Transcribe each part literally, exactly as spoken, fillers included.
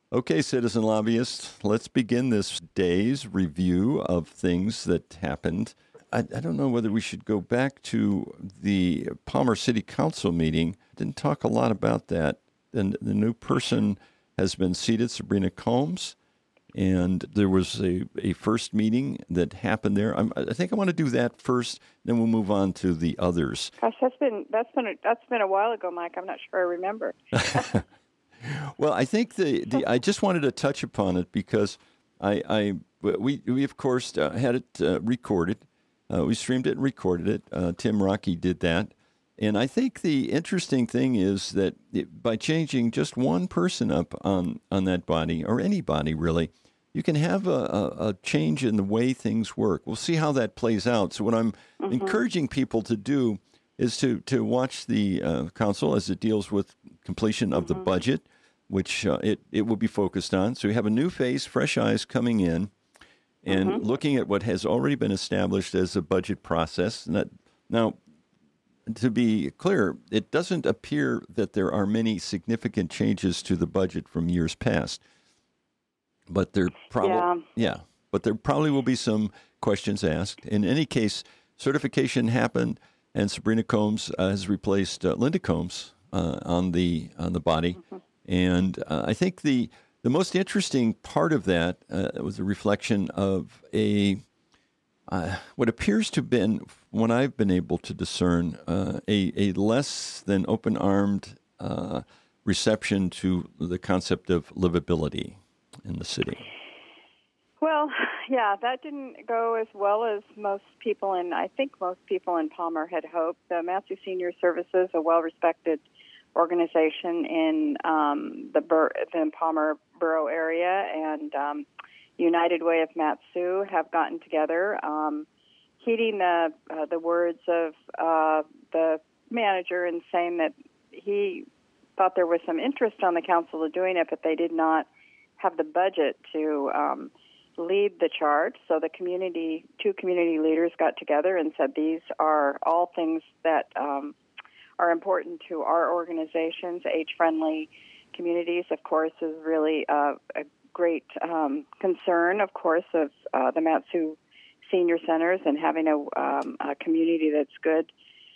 Okay, citizen lobbyists, let's begin this day's review of things that happened. I, I don't know whether we should go back to the Palmer City Council meeting. Didn't talk a lot about that. And the new person has been seated, Sabrina Combs, and there was a, a first meeting that happened there. I'm, I think I want to do that first, then we'll move on to the others. Gosh, that's been that's been a, that's been a while ago, Mike. I'm not sure I remember. Well, I think the, the I just wanted to touch upon it because I, I we we of course uh, had it uh, recorded, uh, we streamed it and recorded it. Uh, Tim Rocky did that, and I think the interesting thing is that it, by changing just one person up on on that body or any body really, you can have a, a, a change in the way things work. We'll see how that plays out. So what I'm mm-hmm. encouraging people to do is to to watch the uh, council as it deals with completion of mm-hmm. the budget, which uh, it, it will be focused on. So we have a new face, fresh eyes coming in and mm-hmm. looking at what has already been established as a budget process. And that, now, to be clear, it doesn't appear that there are many significant changes to the budget from years past. But there probably yeah. yeah, but there probably will be some questions asked. In any case, certification happened, and Sabrina Combs uh, has replaced uh, Linda Combs uh, on the on the body. Mm-hmm. And uh, I think the the most interesting part of that uh, was a reflection of a uh, what appears to have been, when I've been able to discern, uh, a a less than open-armed uh, reception to the concept of livability in the city. Well, yeah, that didn't go as well as most people, and I think most people in Palmer had hoped. The Matthew Senior Services, a well-respected organization in um, the, Bur- the Palmer Borough area, and um, United Way of Mat-Su have gotten together, um, heeding the uh, the words of uh, the manager and saying that he thought there was some interest on the council of doing it, but they did not have the budget to um, lead the charge. So the community, two community leaders got together and said these are all things that um, are important to our organizations. Age-friendly communities, of course, is really uh, a great um, concern, of course, of uh, the Mat-Su Senior Centers, and having a, um, a community that's good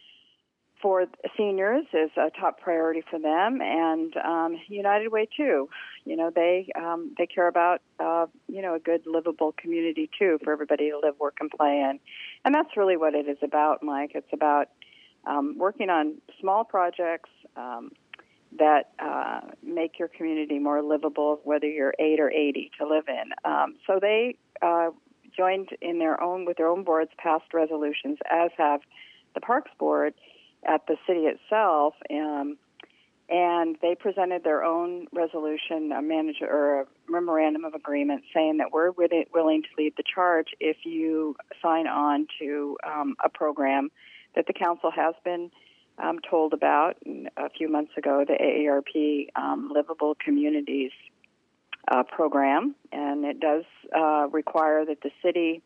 for seniors is a top priority for them. And um, United Way, too. You know, they um, they care about, uh, you know, a good, livable community, too, for everybody to live, work, and play in. And that's really what it is about, Mike. It's about Um, working on small projects um, that uh, make your community more livable, whether you're eight or eighty to live in. Um, so they uh, joined in their own with their own boards, passed resolutions, as have the Parks Board at the city itself, um, and they presented their own resolution, a manager or a memorandum of agreement, saying that we're willing to lead the charge if you sign on to um, a program that the council has been um, told about a few months ago, the A A R P um, Livable Communities uh, program, and it does uh, require that the city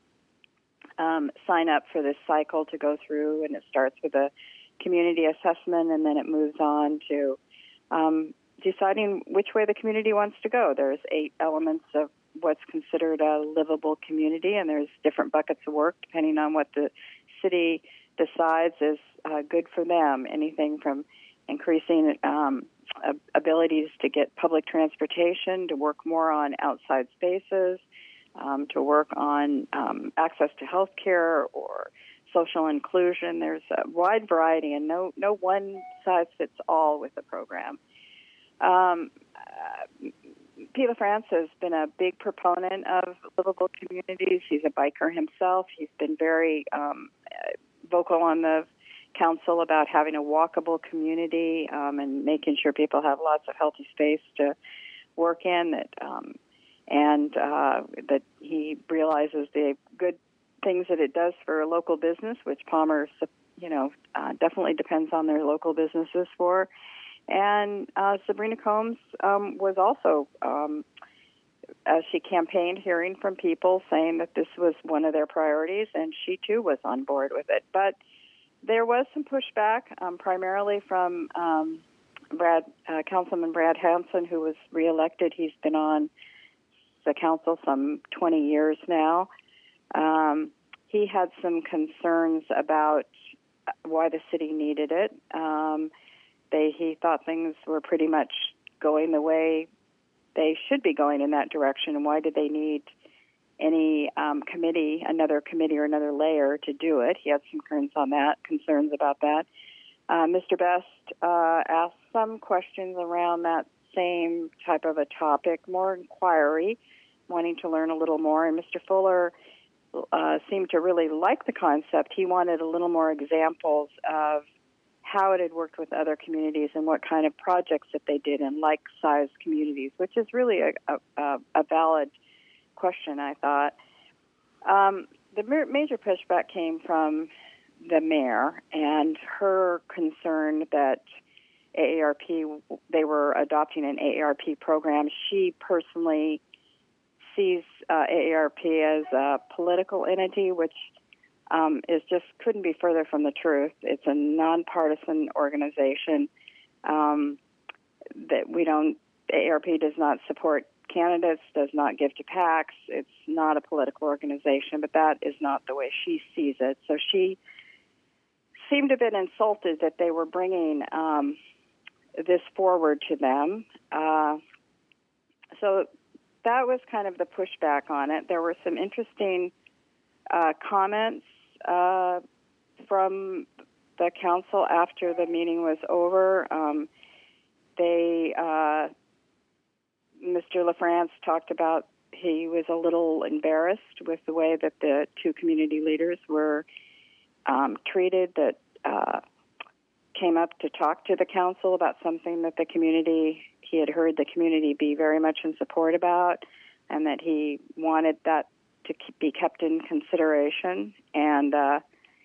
um, sign up for this cycle to go through, and it starts with a community assessment, and then it moves on to um, deciding which way the community wants to go. There's eight elements of what's considered a livable community, and there's different buckets of work depending on what the city decides is uh, good for them. Anything from increasing um, abilities to get public transportation, to work more on outside spaces, um, to work on um, access to health care or social inclusion. There's a wide variety, and no no one size fits all with the program. Um, uh, Pila France has been a big proponent of livable communities. He's a biker himself. He's been very um, vocal on the council about having a walkable community um, and making sure people have lots of healthy space to work in. That um, and uh, that he realizes the good things that it does for local business, which Palmer, you know, uh, definitely depends on their local businesses for. And uh, Sabrina Combs um, was also, um, as she campaigned, hearing from people saying that this was one of their priorities, and she too was on board with it. But there was some pushback, um, primarily from um, Brad, uh, Councilman Brad Hansen, who was reelected. He's been on the council some twenty years now. Um, he had some concerns about why the city needed it. Um, they he thought things were pretty much going the way they should be going in that direction, and why did they need any um, committee, another committee or another layer to do it? He had some concerns on that, concerns about that. Uh, Mister Best uh, asked some questions around that same type of a topic, more inquiry, wanting to learn a little more. And Mister Fuller uh, seemed to really like the concept. He wanted a little more examples of how it had worked with other communities and what kind of projects that they did in like-sized communities, which is really a, a, a valid question, I thought. Um, the major pushback came from the mayor and her concern that A A R P, they were adopting an A A R P program. She personally sees uh, A A R P as a political entity, which um, is just couldn't be further from the truth. It's a nonpartisan organization. Um, that we don't, A A R P does not support candidates, does not give to PACs. It's not a political organization, but that is not the way she sees it. So she seemed to have been insulted that they were bringing um, this forward to them. Uh, so that was kind of the pushback on it. There were some interesting uh, comments uh, from the council after the meeting was over. Um, they, uh, Mister LaFrance talked about he was a little embarrassed with the way that the two community leaders were um, treated, that uh, came up to talk to the council about something that the community, he had heard the community be very much in support about, and that he wanted that to keep, be kept in consideration. And uh,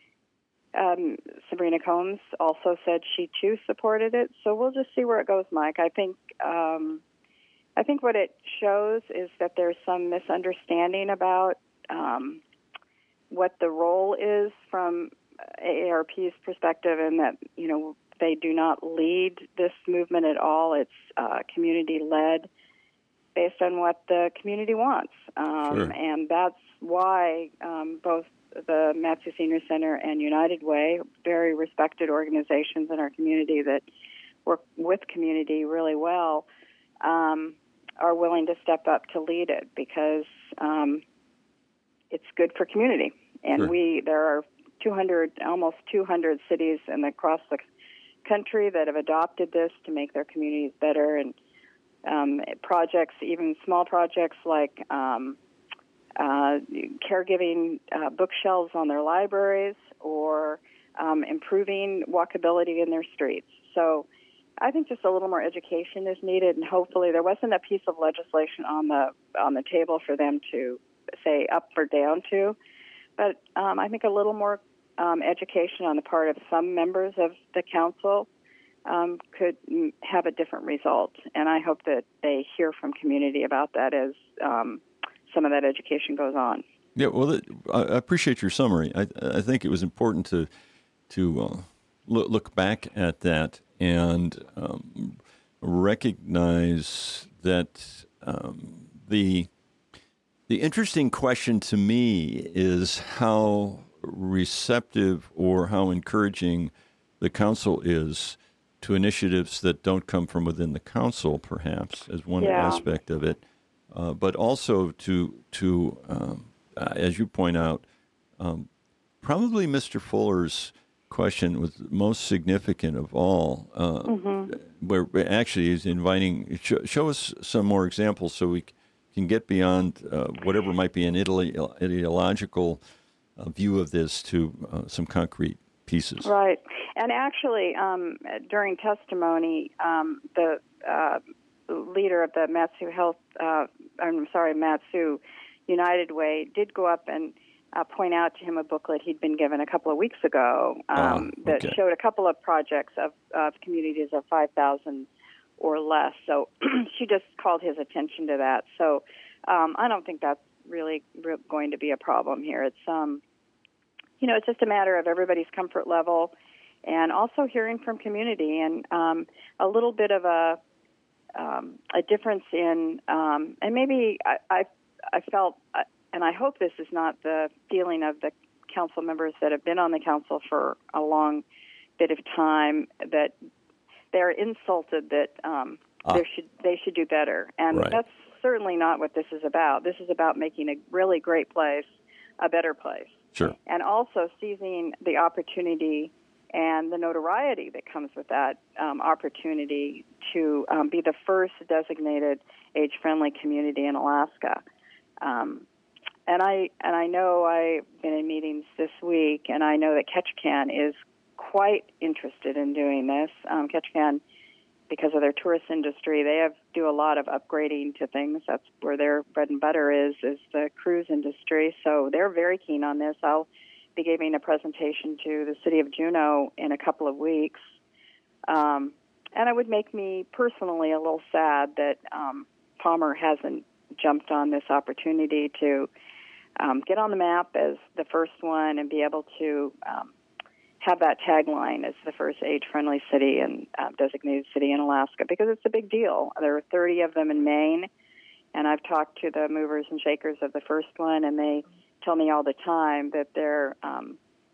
um, Sabrina Combs also said she too supported it. So we'll just see where it goes, Mike. I think um, I think what it shows is that there's some misunderstanding about um, what the role is from A A R P's perspective, and that, you know, they do not lead this movement at all. It's uh, community-led based on what the community wants. Um, Sure. And that's why um, both the Mat-Su Senior Center and United Way, very respected organizations in our community that work with community really well, um, are willing to step up to lead it, because um, it's good for community. And Sure. we there are two hundred, almost two hundred cities and across the country that have adopted this to make their communities better. And um, projects, even small projects like um, uh, caregiving uh, bookshelves on their libraries, or um, improving walkability in their streets. So I think just a little more education is needed, and hopefully there wasn't a piece of legislation on the on the table for them to say up or down to. But um, I think a little more um, education on the part of some members of the council um, could m- have a different result. And I hope that they hear from community about that as um, some of that education goes on. Yeah, well, it, I I appreciate your summary. I, I think it was important to to uh, look, look back at that and um, recognize that um, the the interesting question to me is how receptive or how encouraging the council is to initiatives that don't come from within the council, perhaps, as one Yeah. aspect of it, uh, but also to to um, uh, as you point out, um, probably Mister Fuller's question was most significant of all, uh, Mm-hmm. where actually he's inviting, show, show us some more examples so we can get beyond uh, whatever might be an ideolo- ideological uh, view of this to uh, some concrete pieces. Right. And actually, um, during testimony, um, the uh, leader of the Mat-Su Health, uh, I'm sorry, Mat-Su United Way, did go up and uh, point out to him a booklet he'd been given a couple of weeks ago um, Oh, that okay. showed a couple of projects of, of communities of five thousand or less. So she just called his attention to that. So um, I don't think that's really re- going to be a problem here. It's um, you know, it's just a matter of everybody's comfort level and also hearing from community, and um, a little bit of a um, a difference in, um, and maybe I, I I felt, and I hope this is not the feeling of the council members that have been on the council for a long bit of time, that they're insulted that um, ah. they should they should do better, and right. that's certainly not what this is about. This is about making a really great place a better place. Sure. And also seizing the opportunity and the notoriety that comes with that um, opportunity to um, be the first designated age-friendly community in Alaska. Um, and I and I know I've been in meetings this week, and I know that Ketchikan is quite interested in doing this. Um, Ketchikan, because of their tourist industry, they have do a lot of upgrading to things. That's where their bread and butter is, is the cruise industry. So they're very keen on this. I'll be giving a presentation to the city of Juneau in a couple of weeks. Um, and it would make me personally a little sad that um, Palmer hasn't jumped on this opportunity to um, get on the map as the first one and be able to um, have that tagline as the first age-friendly city and uh, designated city in Alaska, because it's a big deal. There are thirty of them in Maine, and I've talked to the movers and shakers of the first one, and they tell me all the time that they're um,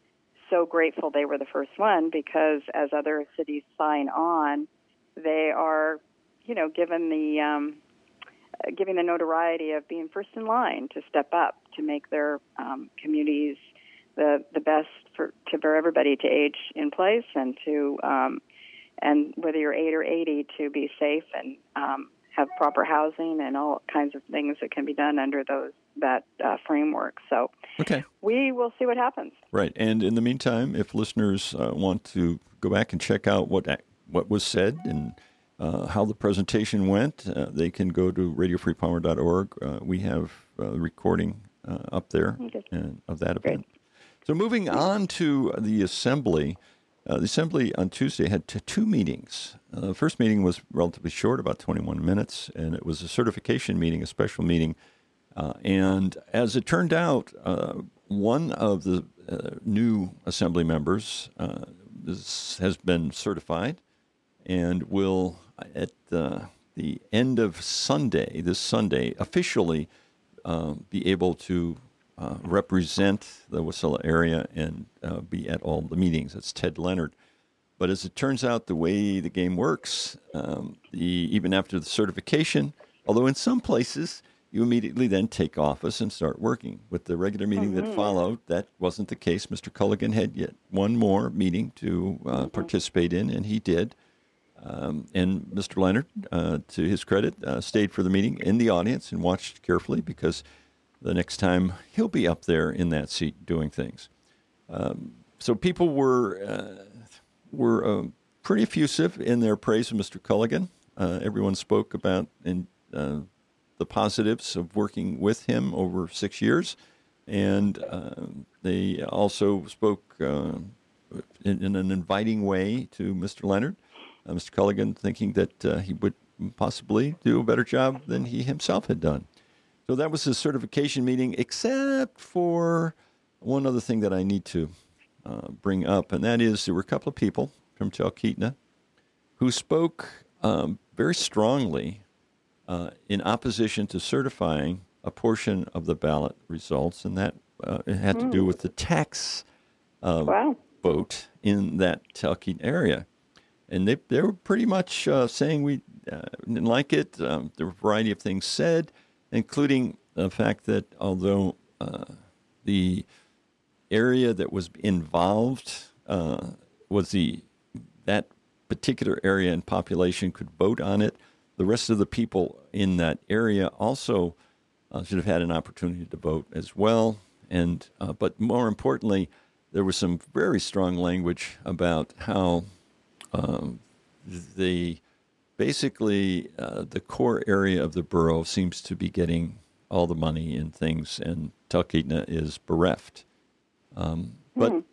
so grateful they were the first one, because as other cities sign on, they are, you know, given the um, uh, giving the notoriety of being first in line to step up to make their um, communities the the best for to for everybody to age in place, and to um, and whether you're eight or eighty, to be safe and um, have proper housing and all kinds of things that can be done under those that uh, framework. So okay, we will see what happens. Right, and in the meantime, if listeners uh, want to go back and check out what what was said and uh, how the presentation went, uh, they can go to radio free palmer dot org. Uh, we have a recording uh, up there Okay. and, of that Great. event. So moving on to the assembly, uh, the assembly on Tuesday had t- two meetings. Uh, the first meeting was relatively short, about twenty-one minutes, and it was a certification meeting, a special meeting. Uh, and as it turned out, uh, one of the uh, new assembly members uh, is, has been certified and will, at uh, the end of Sunday, this Sunday, officially uh, be able to Uh, represent the Wasilla area and uh, be at all the meetings. That's Ted Leonard. But as it turns out, the way the game works, um, the, even after the certification, although in some places you immediately then take office and start working. With the regular meeting mm-hmm. that followed, that wasn't the case. Mister Culligan had yet one more meeting to uh, mm-hmm. participate in, and he did. Um, and Mister Leonard, uh, to his credit, uh, stayed for the meeting in the audience and watched carefully, because the next time he'll be up there in that seat doing things. Um, so people were uh, were uh, pretty effusive in their praise of Mister Culligan. Uh, everyone spoke about in, uh, the positives of working with him over six years, and uh, they also spoke uh, in, in an inviting way to Mister Leonard. Uh, Mister Culligan thinking that uh, he would possibly do a better job than he himself had done. So that was his certification meeting, except for one other thing that I need to uh, bring up, and that is there were a couple of people from Talkeetna who spoke um, very strongly uh, in opposition to certifying a portion of the ballot results, and that uh, it had to do with the tax uh, wow. vote in that Talkeetna area. And they, they were pretty much uh, saying we uh, didn't like it. Um, there were a variety of things said, including the fact that although uh, the area that was involved uh, was the that particular area and population could vote on it, the rest of the people in that area also uh, should have had an opportunity to vote as well. And uh, but more importantly, there was some very strong language about how um, the Basically, uh, the core area of the borough seems to be getting all the money and things, and Talkeetna is bereft. Um, but mm.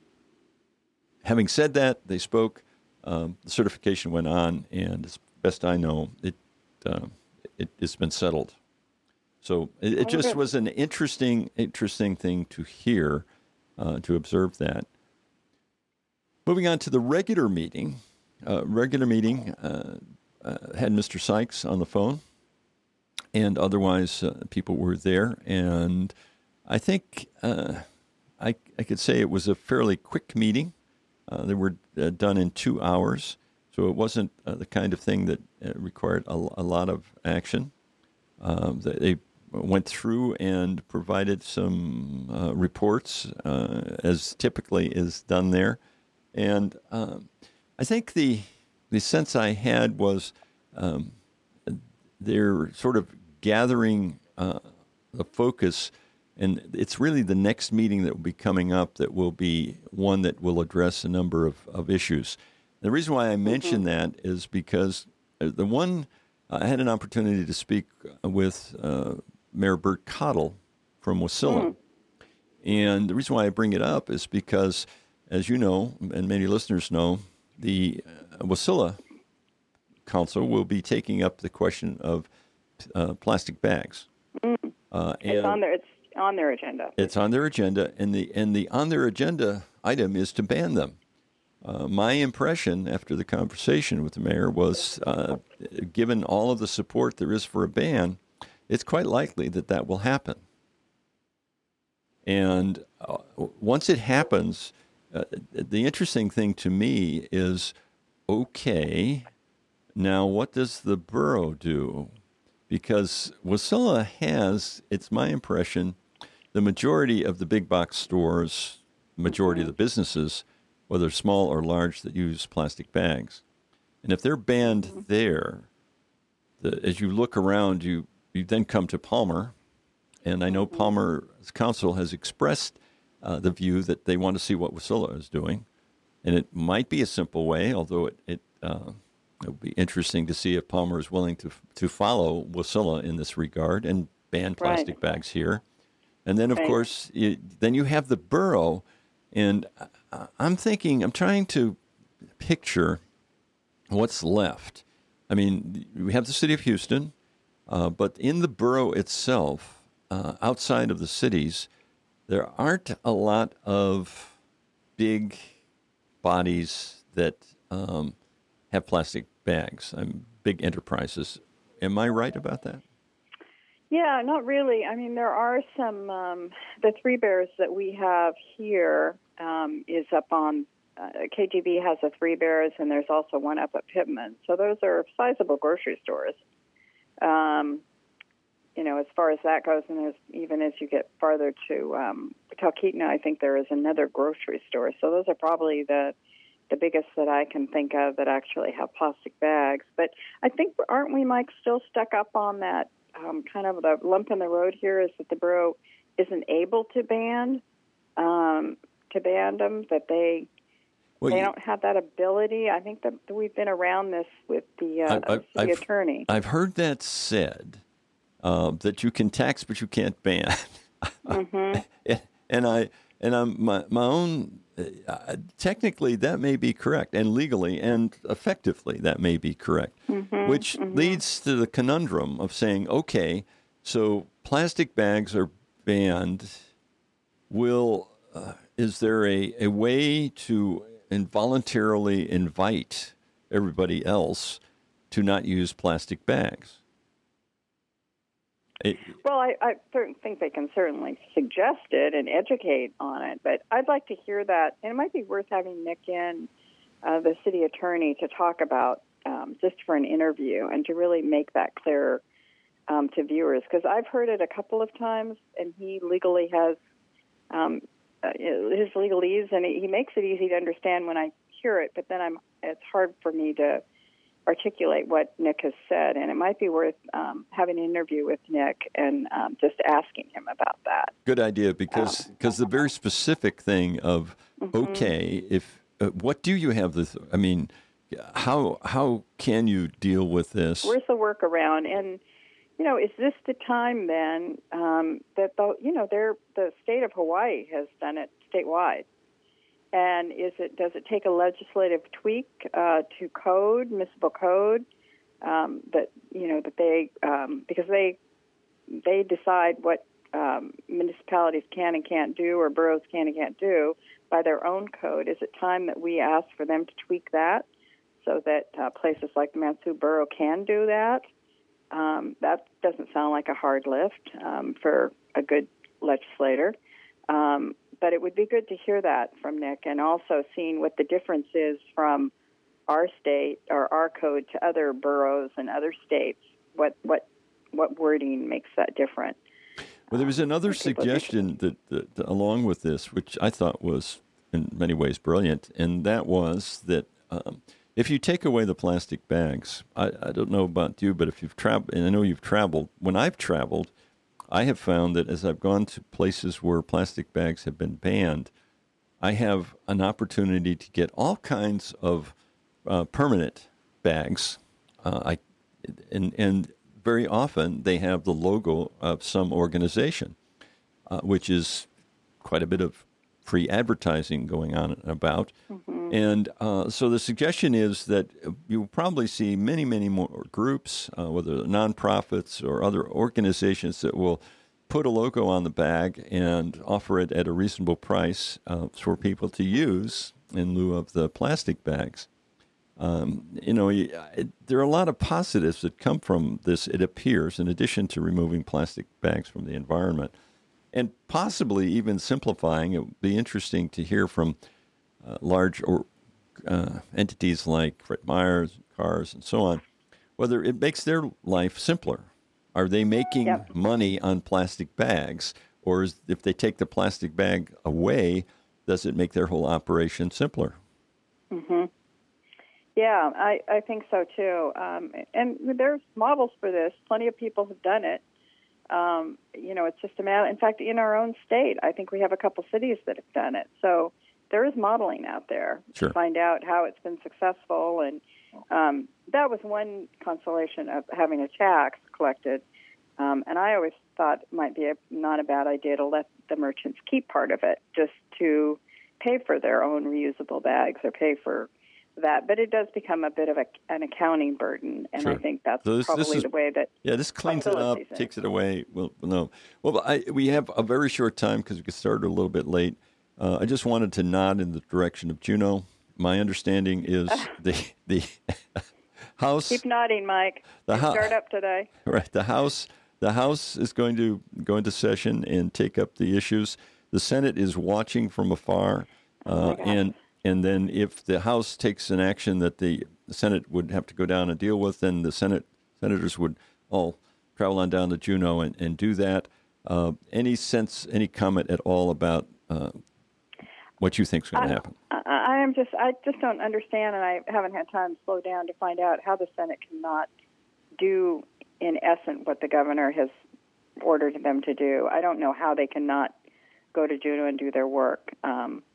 having said that, they spoke. Um, the certification went on, and as best I know, it, uh, it it's been settled. So it, it just was an interesting, interesting thing to hear, uh, to observe that. Moving on to the regular meeting. Uh, regular meeting uh, uh, had Mister Sykes on the phone, and otherwise uh, people were there. And I think uh, I, I could say it was a fairly quick meeting. Uh, they were uh, done in two hours, so it wasn't uh, the kind of thing that uh, required a, a lot of action. Um, they went through and provided some uh, reports, uh, as typically is done there. And um, I think the the sense I had was um, they're sort of gathering uh, the focus, and it's really the next meeting that will be coming up that will be one that will address a number of, of issues. The reason why I mention mm-hmm. that is because the one I had an opportunity to speak with uh, Mayor Burt Cottle from Wasilla. Mm. And the reason why I bring it up is because, as you know, and many listeners know, the uh, Wasilla Council will be taking up the question of uh, plastic bags. Mm. Uh, it's on their it's on their agenda. It's on their agenda, and the and the on their agenda item is to ban them. Uh, my impression after the conversation with the mayor was, uh, given all of the support there is for a ban, it's quite likely that that will happen. And uh, once it happens, uh, the interesting thing to me is, okay, now what does the borough do? Because Wasilla has, it's my impression, the majority of the big box stores, majority of the businesses, whether small or large, that use plastic bags. And if they're banned mm-hmm. there, the, as you look around, you, you then come to Palmer. And I know mm-hmm. Palmer's council has expressed uh, the view that they want to see what Wasilla is doing. And it might be a simple way, although it, it, uh, it would be interesting to see if Palmer is willing to to follow Wasilla in this regard and ban plastic right. bags here. And then, of right. course, you, then you have the borough. And I'm thinking, I'm trying to picture what's left. I mean, we have the city of Houston, uh, but in the borough itself, uh, outside of the cities, there aren't a lot of big bodies that um, have plastic bags. I'm big enterprises. Am I right about that? Yeah, not really. I mean, there are some, um, the Three Bears that we have here um, is up on, uh, K G B has a Three Bears, and there's also one up at Pittman. So those are sizable grocery stores. Um, you know, as far as that goes, and there's, even as you get farther to um, Talkeetna, I think there is another grocery store. So those are probably the the biggest that I can think of that actually have plastic bags. But I think, aren't we, Mike, still stuck up on that? Um, kind of the lump in the road here is that the borough isn't able to ban um, to ban them, that they well, they you, don't have that ability. I think that we've been around this with the uh, I, I, city I've, attorney. I've heard that said, uh, that you can tax but you can't ban. mm-hmm. and I and I'm my my own. Uh, technically, that may be correct, and legally and effectively, that may be correct, mm-hmm, which mm-hmm. leads to the conundrum of saying, okay, so plastic bags are banned. Will uh, is there a, a way to involuntarily invite everybody else to not use plastic bags? It, well, I, I think they can certainly suggest it and educate on it, but I'd like to hear that, and it might be worth having Nick in, uh, the city attorney, to talk about um, just for an interview and to really make that clear um, to viewers, because I've heard it a couple of times, and he legally has um, uh, his legalese, and he makes it easy to understand when I hear it, but then I'm it's hard for me to articulate what Nick has said, and it might be worth um, having an interview with Nick and um, just asking him about that. Good idea, because because um, the very specific thing of mm-hmm. okay, if uh, what do you have this? I mean, how how can you deal with this? Where's the workaround? And you know, is this the time then um, that the you know they're, the state of Hawaii has done it statewide? And is it does it take a legislative tweak uh, to code, municipal code, um, that you know that they um, because they they decide what um, municipalities can and can't do, or boroughs can and can't do by their own code, is it time that we ask for them to tweak that so that uh, places like the Mat-Su Borough can do that? Um, that doesn't sound like a hard lift um, for a good legislator. Um, but it would be good to hear that from Nick, and also seeing what the difference is from our state or our code to other boroughs and other states. What what what wording makes that different? Well, there was another um, suggestion that, that, that, along with this, which I thought was in many ways brilliant, and that was that um, if you take away the plastic bags, I, I don't know about you, but if you've traveled, and I know you've traveled, when I've traveled, I have found that as I've gone to places where plastic bags have been banned, I have an opportunity to get all kinds of uh, permanent bags. Uh, I and and very often they have the logo of some organization, uh, which is quite a bit of free advertising going on and about. Mm-hmm. And uh, so the suggestion is that you'll probably see many, many more groups, uh, whether they're nonprofits or other organizations, that will put a logo on the bag and offer it at a reasonable price uh, for people to use in lieu of the plastic bags. Um, you know, it, there are a lot of positives that come from this, it appears, in addition to removing plastic bags from the environment. And possibly even simplifying. It would be interesting to hear from uh, large or uh, entities like Fred Meyer, Cars, and so on, whether it makes their life simpler. Are they making yep. money on plastic bags? Or is, if they take the plastic bag away, does it make their whole operation simpler? Mm-hmm. Yeah, I, I think so, too. Um, and there's models for this. Plenty of people have done it. Um, you know, it's just a matter. In fact, in our own state, I think we have a couple cities that have done it. So there is modeling out there sure. to find out how it's been successful. And um, that was one consolation of having a tax collected. Um, and I always thought it might be a, not a bad idea to let the merchants keep part of it just to pay for their own reusable bags or pay for that, but it does become a bit of a, an accounting burden, and sure. I think that's so this, probably this is, the way that yeah, this cleans it up, takes it away. Well, no, well, I, we have a very short time because we started a little bit late. Uh, I just wanted to nod in the direction of Juneau. My understanding is the the House. Keep nodding, Mike. The ho- start up today. Right, the House. The House is going to go into session and take up the issues. The Senate is watching from afar, uh, oh and. And then if the House takes an action that the Senate would have to go down and deal with, then the Senate senators would all travel on down to Juneau and, and do that. Uh, any sense, any comment at all about uh, what you think is going to happen? I, I am just, I just don't understand, and I haven't had time to slow down to find out how the Senate cannot do, in essence, what the governor has ordered them to do. I don't know how they cannot go to Juneau and do their work. Um,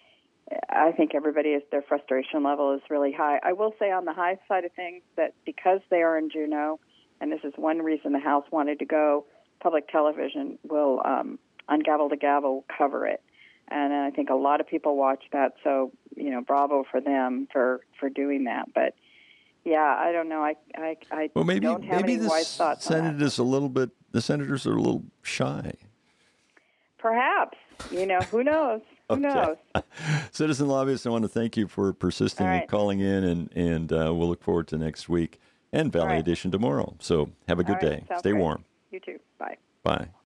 I think everybody is, their frustration level is really high. I will say on the high side of things that because they are in Juneau, and this is one reason the House wanted to go, public television will, um, on Gavel to Gavel, cover it. And I think a lot of people watch that, so, you know, bravo for them for, for doing that. But, yeah, I don't know. I, I, I well, maybe, don't have maybe any the wise thoughts Senate on that. is a little bit, the senators are a little shy. Perhaps. You know, who knows? Who okay. knows? Citizen Lobbyist, I want to thank you for persisting right. and calling in, and, and uh, we'll look forward to next week and Valley right. Edition tomorrow. So have a good right. day. Sounds Stay great. warm. You too. Bye. Bye.